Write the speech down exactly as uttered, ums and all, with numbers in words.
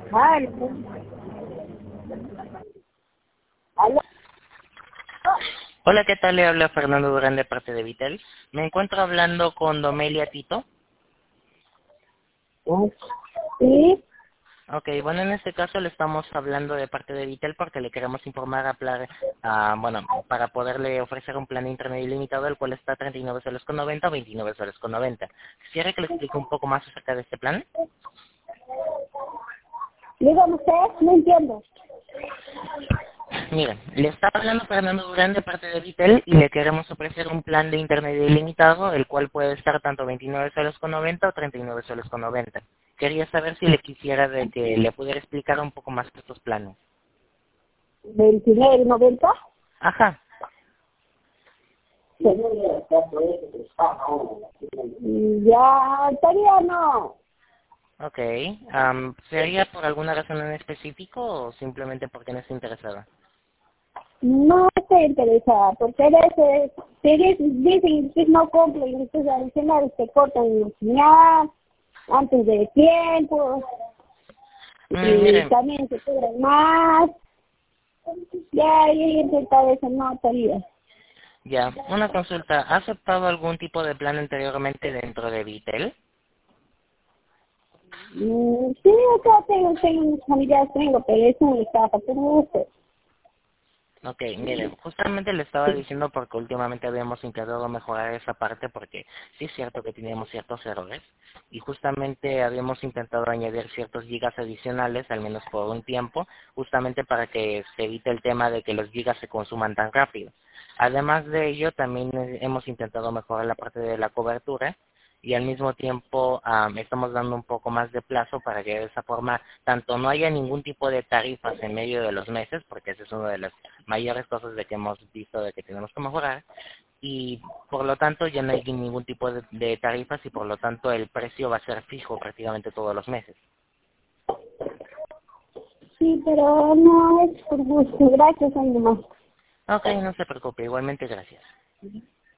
Aló. Aló. Hola, ¿qué tal? Le habla Fernando Durán de parte de Vitel. Me encuentro hablando con Domelia Tito. Sí. Ok, bueno, en este caso le estamos hablando de parte de Vitel porque le queremos informar a pla- a, bueno, para poderle ofrecer un plan de internet ilimitado, el cual está a treinta y nueve soles con noventa o veintinueve soles con noventa. ¿Quisiera que le explique un poco más acerca de este plan? Dígame usted, no entiendo. Miren, le está hablando Fernando Durán de parte de Vitel y le queremos ofrecer un plan de internet ilimitado, el cual puede estar tanto veintinueve soles con noventa o treinta y nueve soles con noventa. Quería saber si le quisiera de que le pudiera explicar un poco más de estos planes. veintinueve noventa. Ajá. Ya, todavía no. Ok. am, ¿Sería por alguna razón en específico o simplemente porque no está interesada? No estoy interesada, porque a veces si dicen dicen que no cumplen, entonces adicionales te cortan el señal antes de tiempo, Mm, y miren, también se cobran más. Ya, yo he intentado eso, no, todavía. ya, una consulta. ¿Ha aceptado algún tipo de plan anteriormente dentro de Vitel? Mm, sí, acá tengo, tengo mis familiares, tengo, pero es una estafa, pero gusto. Ok, mire, justamente le estaba diciendo porque últimamente habíamos intentado mejorar esa parte porque sí es cierto que teníamos ciertos errores y justamente habíamos intentado añadir ciertos gigas adicionales, al menos por un tiempo, justamente para que se evite el tema de que los gigas se consuman tan rápido. Además de ello, también eh, hemos intentado mejorar la parte de la cobertura y al mismo tiempo am, estamos dando un poco más de plazo para que de esa forma tanto no haya ningún tipo de tarifas en medio de los meses, porque esa es una de las mayores cosas de que hemos visto de que tenemos que mejorar, y por lo tanto ya no hay ningún tipo de, de tarifas y por lo tanto el precio va a ser fijo prácticamente todos los meses. Sí, pero no es por gusto, gracias, ahí nomás. Ok, no se preocupe, igualmente gracias.